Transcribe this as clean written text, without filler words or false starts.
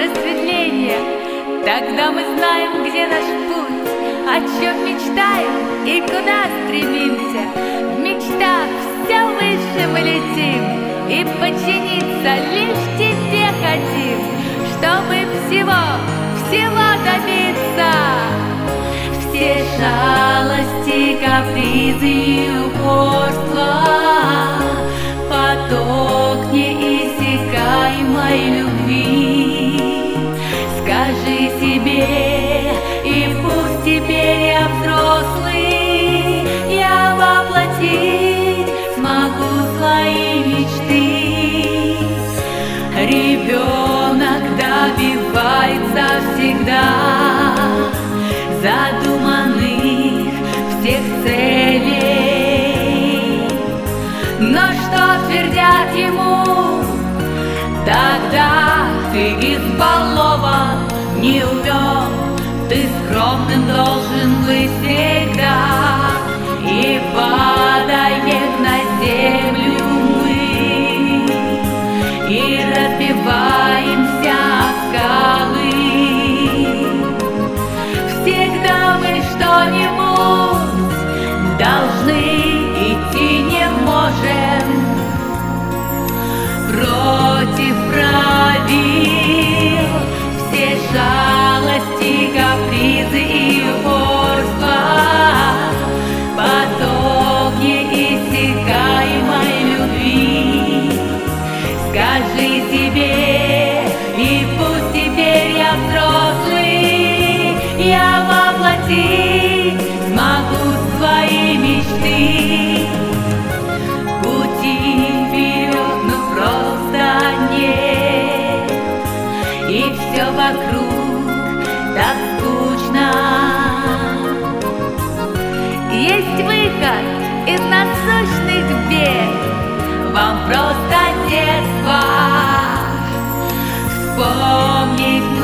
просветление. Тогда мы знаем, где наш путь, о чем мечтаем и куда стремимся. В мечтах все выше мы летим, и подчиниться лишь тебе хотим, чтобы всего добиться. Все шалости, капризы и упорства, поток неиссякаемой любви. Скажи себе, и пусть теперь я взрослый, я воплотить смогу свои мечты. Ребенок добивается всегда задуманных всех целей. Но что твердят ему? Тогда ты избалован, не умен, ты скромным должен быть всегда. И падает на землю мы, и разбиваемся о скалы. Всегда мы что-нибудь должны, идти не можем против правил. Все шалости, капризы и упорства, поток неиссякаемой любви. Скажи себе, и пусть теперь я взрослый, я воплотить смогу свои мечты. Пути вперед, ну просто нет, и все вокруг так скучно. Есть выход из насущных бед, вам просто детство вспомнить